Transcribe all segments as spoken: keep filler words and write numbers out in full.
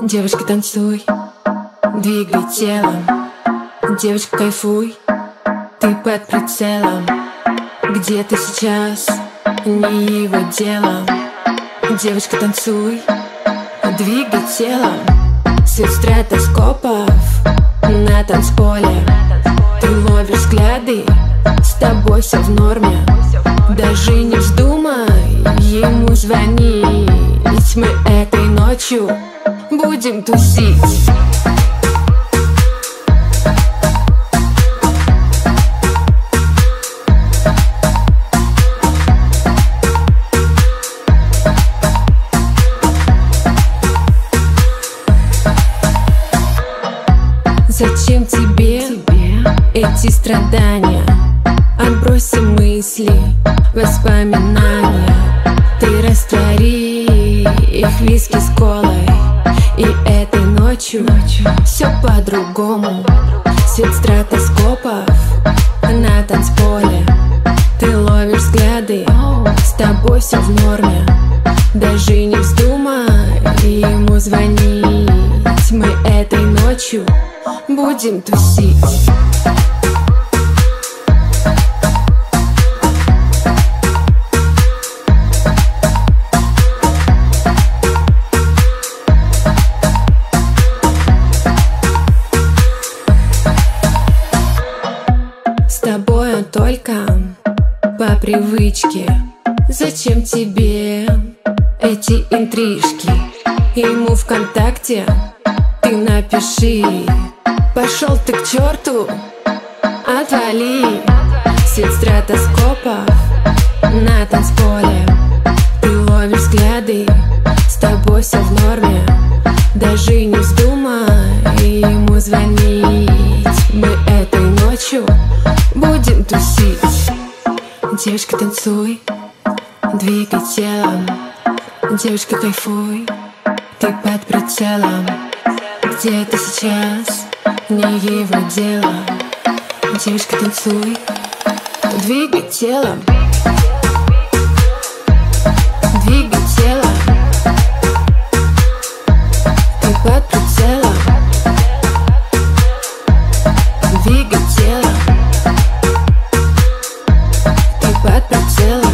Девушка, танцуй, двигай телом. Девушка, кайфуй, ты под прицелом. Где ты сейчас, не его делом. Девушка, танцуй, двигай телом. Свет стратоскопов на танцполе. Ты ловишь взгляды, с тобой все в норме. Даже не вздумай ему звонить. Мы этой ночью будем тусить. Зачем тебе, тебе эти страдания? Отбрось мысли, воспоминания. Ты раствори их виски с колой. И этой ночью, ночью все по-другому. Свет стратоскопов на танцполе. Ты ловишь взгляды, с тобой все в норме. Даже не вздумай ему звонить. Мы этой ночью будем тусить. С тобой он только по привычке. Зачем тебе эти интрижки? Ему ВКонтакте ты напиши: пошел ты к черту, отвали. Свет стратоскопов на танцполе. Ты ловишь взгляды, с тобой все в норме. Даже не вздумай ему звонить. Мы этой ночью будем тусить. Девушка, танцуй, двигай телом. Девушка, кайфуй, ты под прицелом. Где ты сейчас, не его дело. Девушка, танцуй, двигай телом. Двигай телом. Ты под прицелом. Двигай телом. Ты под прицелом.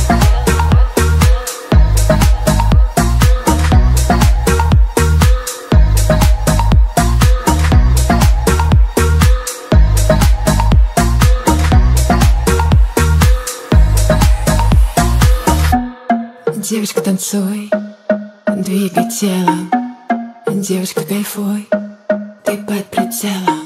Девушка, танцуй, двигай телом. Девушка, кайфуй, ты под прицелом.